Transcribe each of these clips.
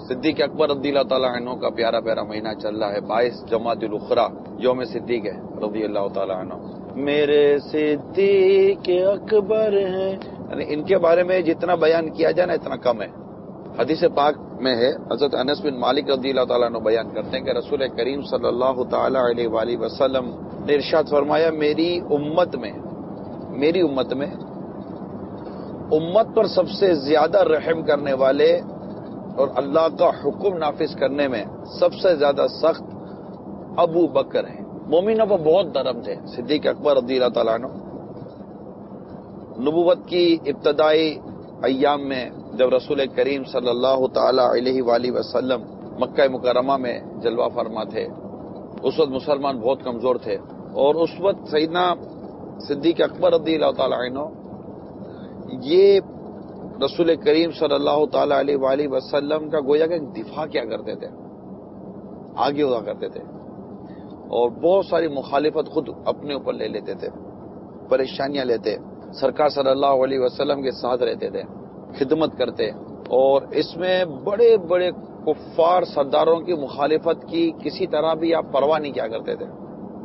صدیق اکبر رضی اللہ تعالیٰ عنہ کا پیارا پیارا مہینہ چل رہا ہے، 22 جمادی الاخری یوم صدیق ہے رضی اللہ تعالیٰ عنہ۔ میرے صدیق اکبر ہیں، یعنی ان کے بارے میں جتنا بیان کیا جائے نا اتنا کم ہے۔ حدیث پاک میں ہے، حضرت انس بن مالک رضی اللہ تعالیٰ عنہ بیان کرتے ہیں کہ رسول کریم صلی اللہ تعالیٰ علیہ وآلہ وسلم نے ارشاد فرمایا، میری امت میں امت پر سب سے زیادہ رحم کرنے والے اور اللہ کا حکم نافذ کرنے میں سب سے زیادہ سخت ابو بکر ہیں۔ مومنوں پر بہت نرم تھے صدیق اکبر رضی اللہ تعالیٰ عنہ۔ نبوت کی ابتدائی ایام میں جب رسول کریم صلی اللہ تعالی علیہ وآلہ وسلم مکہ مکرمہ میں جلوہ فرما تھے، اس وقت مسلمان بہت کمزور تھے، اور اس وقت سیدنا صدیق اکبر رضی اللہ تعالی عنہ یہ رسول کریم صلی اللہ تعالی علیہ وآلہ وسلم کا گویا کہ دفاع کیا کرتے تھے، آگے ہوا کرتے تھے، اور بہت ساری مخالفت خود اپنے اوپر لے لیتے تھے، پریشانیاں لیتے، سرکار صلی اللہ علیہ وسلم کے ساتھ رہتے تھے، خدمت کرتے، اور اس میں بڑے بڑے کفار سرداروں کی مخالفت کی کسی طرح بھی آپ پرواہ نہیں کیا کرتے تھے۔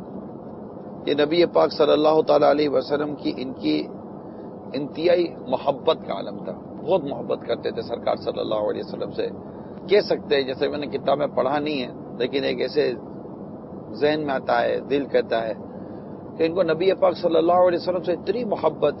یہ نبی پاک صلی اللہ تعالی علیہ وسلم کی ان کی انتہائی محبت کا عالم تھا، بہت محبت کرتے تھے سرکار صلی اللہ علیہ وسلم سے۔ کہہ سکتے ہیں، جیسے میں نے کتاب میں پڑھا نہیں ہے لیکن ایک ایسے ذہن میں آتا ہے، دل کہتا ہے کہ ان کو نبی پاک صلی اللہ علیہ وسلم سے اتنی محبت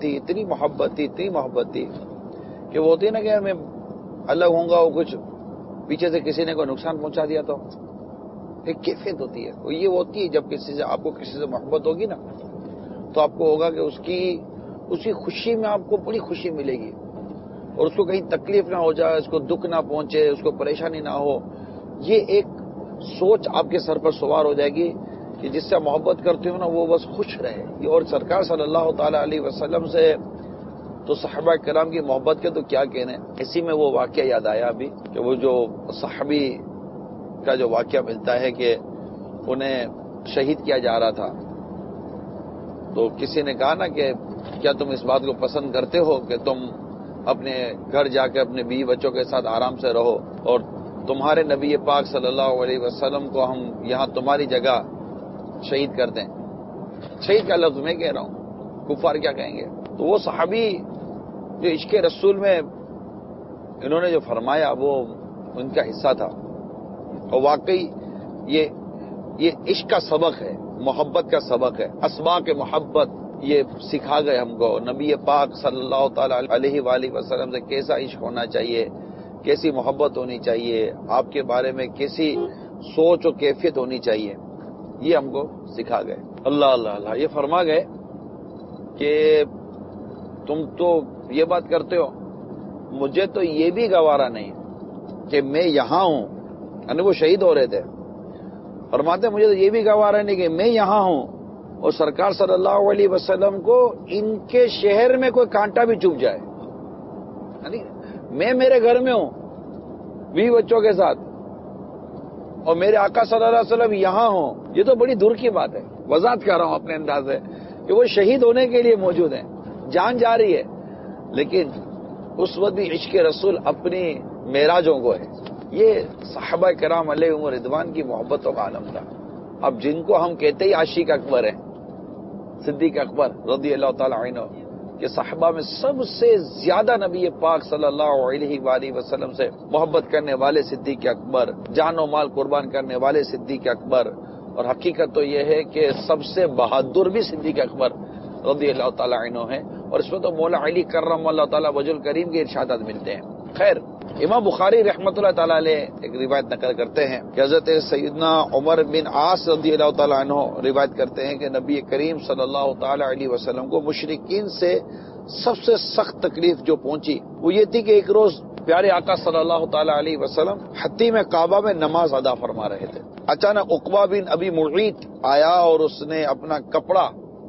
تھی کہ وہ ہوتی ہے نا کہ میں الگ ہوں گا، وہ کچھ پیچھے سے کسی نے کوئی نقصان پہنچا دیا تو ایک کیفیت ہوتی ہے، وہ یہ ہوتی ہے جب آپ کو کسی سے محبت ہوگی نا تو آپ کو ہوگا کہ اسی خوشی میں آپ کو بڑی خوشی ملے گی، اور اس کو کہیں تکلیف نہ ہو جائے، اس کو دکھ نہ پہنچے، اس کو پریشانی نہ ہو، یہ ایک سوچ آپ کے سر پر سوار ہو جائے گی کہ جس سے محبت کرتے ہو نا وہ بس خوش رہے۔ اور سرکار صلی اللہ تعالی علیہ وسلم سے تو صحابہ کرام کی محبت کے تو کیا کہنے۔ اسی میں وہ واقعہ یاد آیا ابھی کہ وہ جو صحابی کا جو واقعہ ملتا ہے کہ انہیں شہید کیا جا رہا تھا، تو کسی نے کہا نا کہ کیا تم اس بات کو پسند کرتے ہو کہ تم اپنے گھر جا کے اپنے بیوی بچوں کے ساتھ آرام سے رہو، اور تمہارے نبی پاک صلی اللہ علیہ وسلم کو ہم یہاں تمہاری جگہ شہید کر دیں۔ شہید کا لفظ میں کہہ رہا ہوں، کفار کیا کہیں گے۔ تو وہ صحابی جو عشق رسول میں انہوں نے جو فرمایا وہ ان کا حصہ تھا، اور واقعی یہ عشق کا سبق ہے، محبت کا سبق ہے، اسباق محبت یہ سکھا گئے ہم کو۔ نبی پاک صلی اللہ تعالی علیہ وآلہ وسلم سے کیسا عشق ہونا چاہیے، کیسی محبت ہونی چاہیے، آپ کے بارے میں کیسی سوچ و کیفیت ہونی چاہیے، یہ ہم کو سکھا گئے۔ اللہ اللہ اللہ، یہ فرما گئے کہ تم تو یہ بات کرتے ہو، مجھے تو یہ بھی گوارا نہیں کہ میں یہاں ہوں، یعنی وہ شہید ہو رہے تھے، فرماتے مجھے تو یہ بھی گوارا نہیں کہ میں یہاں ہوں اور سرکار صلی اللہ علیہ وسلم کو ان کے شہر میں کوئی کانٹا بھی چبھ جائے، یعنی میں میرے گھر میں ہوں بیوی بچوں کے ساتھ اور میرے آقا صلی اللہ علیہ وسلم یہاں ہوں، یہ تو بڑی دور کی بات ہے۔ وضاحت کر رہا ہوں اپنے انداز سے کہ وہ شہید ہونے کے لیے موجود ہیں، جان جا رہی ہے، لیکن اس وقت بھی عشق رسول اپنی معراجوں کو ہے۔ یہ صحابہ کرام علیہم رضوان کی محبتوں کا عالم تھا۔ اب جن کو ہم کہتے ہی عاشق اکبر ہیں، صدیق اکبر رضی اللہ تعالی عنہ، کہ صحابہ میں سب سے زیادہ نبی پاک صلی اللہ علیہ وآلہ وسلم سے محبت کرنے والے صدیق اکبر، جان و مال قربان کرنے والے صدیق اکبر، اور حقیقت تو یہ ہے کہ سب سے بہادر بھی صدیق اکبر رضی اللہ تعالی عنہ ہے، اور اس میں تو مولا علی کرم اللہ تعالی وجہ الکریم کے ارشادات ملتے ہیں۔ خیر، امام بخاری رحمۃ اللہ تعالی علیہ ایک روایت نقل کرتے ہیں کہ حضرت سیدنا عمر بن عاص رضی اللہ تعالی عنہ روایت کرتے ہیں کہ نبی کریم صلی اللہ تعالی علیہ وسلم کو مشرکین سے سب سے سخت تکلیف جو پہنچی وہ یہ تھی کہ ایک روز پیارے آقا صلی اللہ تعالی علیہ وسلم حتیم کعبہ میں نماز ادا فرما رہے تھے، اچانک عقبہ بن ابی معیط آیا اور اس نے اپنا کپڑا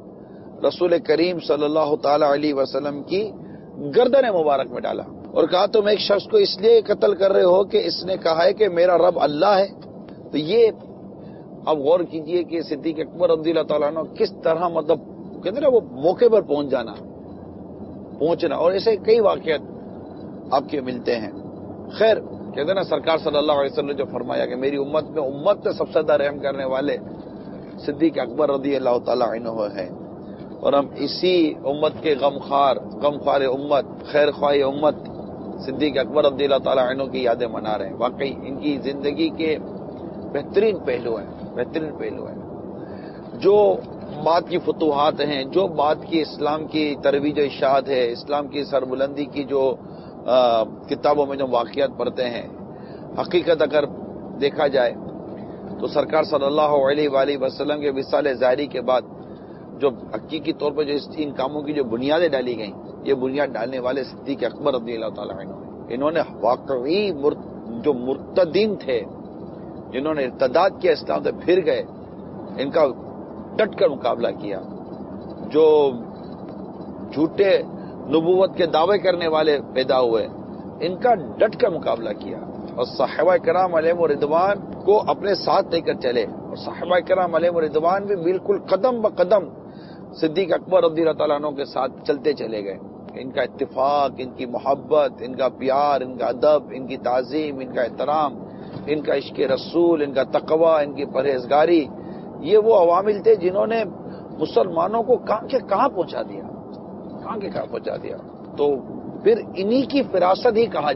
رسول کریم صلی اللہ تعالی علیہ وسلم کی گردن مبارک میں ڈالا اور کہا تم ایک شخص کو اس لیے قتل کر رہے ہو کہ اس نے کہا ہے کہ میرا رب اللہ ہے۔ تو یہ اب غور کیجئے کہ صدیق اکبر رضی اللہ تعالیٰ عنہ کس طرح مطلب کہتے ہیں نا وہ موقع پر پہنچنا، اور ایسے کئی واقعات آپ کے ملتے ہیں۔ خیر، کہتے ہیں نا سرکار صلی اللہ علیہ وسلم نے جو فرمایا کہ میری امت میں سب سے زیادہ رحم کرنے والے صدیق اکبر رضی اللہ تعالی عنہ ہیں، اور ہم اسی امت کے غمخوار امت، خیر خواہ امت صدیق اکبر رضی اللہ تعالی عنہ کی یادیں منا رہے ہیں۔ واقعی ان کی زندگی کے بہترین پہلو ہیں جو بات کی فتوحات ہیں، جو بات کی اسلام کی ترویج و اشاعت ہے، اسلام کی سربلندی کی جو کتابوں میں جو واقعات پڑھتے ہیں، حقیقت اگر دیکھا جائے تو سرکار صلی اللہ علیہ وآلہ وسلم کے وصال ظاہری کے بعد جو حقیقی طور پر جو ان کاموں کی جو بنیادیں ڈالی گئیں، یہ بنیاد ڈالنے والے صدیق اکبر رضی اللہ تعالی عنہ ہیں۔ انہوں نے واقعی جو مرتدین تھے، جنہوں نے ارتداد کیا، اسلام سے پھر گئے، ان کا ڈٹ کر مقابلہ کیا۔ جو جھوٹے نبوت کے دعوے کرنے والے پیدا ہوئے، ان کا ڈٹ کر مقابلہ کیا، اور صحابہ کرام علیہم رضوان کو اپنے ساتھ لے کر چلے، اور صحابہ کرام علیہم رضوان بھی بالکل قدم بقدم صدیق اکبر رضی اللہ تعالیٰ عنہ کے ساتھ چلتے چلے گئے۔ ان کا اتفاق، ان کی محبت، ان کا پیار، ان کا ادب، ان کی تعظیم، ان کا احترام، ان کا عشق رسول، ان کا تقوی، ان کی پرہیزگاری، یہ وہ عوامل تھے جنہوں نے مسلمانوں کو کہاں پہنچا دیا۔ تو پھر انہی کی فراست ہی کہا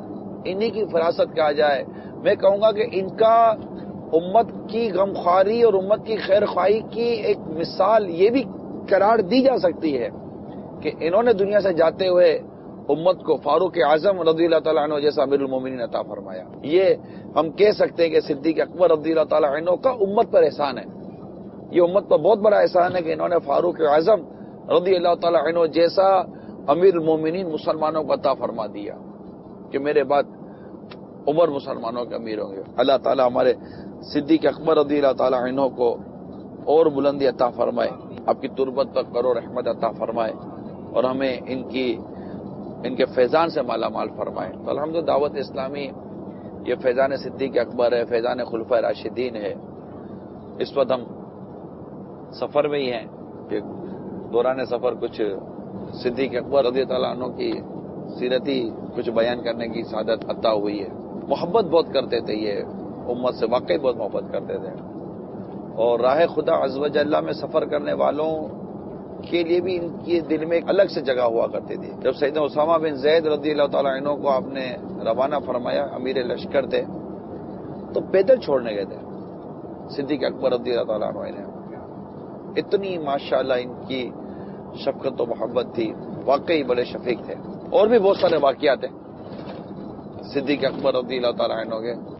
جائے، میں کہوں گا کہ ان کا امت کی غمخواری اور امت کی خیر خواہی کی ایک مثال یہ بھی قرار دی جا سکتی ہے کہ انہوں نے دنیا سے جاتے ہوئے امت کو فاروق اعظم رضی اللہ تعالیٰ عنہ جیسا امیر المومنین عطا فرمایا۔ یہ ہم کہہ سکتے ہیں کہ صدیق اکبر رضی اللہ تعالیٰ عنہ کا امت پر احسان ہے، یہ امت پر بہت بڑا احسان ہے کہ انہوں نے فاروق اعظم رضی اللہ تعالیٰ عنہ جیسا امیر المومنین مسلمانوں کو عطا فرما دیا کہ میرے بعد عمر مسلمانوں کے امیر ہوں گے۔ اللہ تعالیٰ ہمارے صدیق اکبر رضی اللہ تعالیٰ عنہ کو اور بلندی عطا فرمائے، آپ کی تربت پر کرو رحمت عطا فرمائے، اور ہمیں ان کے فیضان سے مالا مال فرمائے۔ تو الحمدللہ دعوت اسلامی یہ فیضان صدیق اکبر ہے، فیضان خلفائے راشدین ہے۔ اس وقت ہم سفر میں ہی ہیں کہ دوران سفر کچھ صدیق اکبر رضی اللہ عنہ کی سیرتی کچھ بیان کرنے کی سعادت عطا ہوئی ہے۔ محبت بہت کرتے تھے، یہ امت سے واقعی بہت محبت کرتے تھے، اور راہ خدا عز و جل میں سفر کرنے والوں کے لیے بھی ان کے دل میں ایک الگ سے جگہ ہوا کرتی تھی۔ جب سیدنا اسامہ بن زید رضی اللہ تعالیٰ عنہ کو آپ نے روانہ فرمایا، امیر لشکر تھے، تو پیدل چھوڑنے گئے تھے صدیق اکبر رضی اللہ تعالیٰ عنہ نے۔ اتنی ماشاءاللہ ان کی شفقت و محبت تھی، واقعی بڑے شفیق تھے۔ اور بھی بہت سارے واقعات ہیں صدیق اکبر رضی اللہ تعالیٰ عنہ کے۔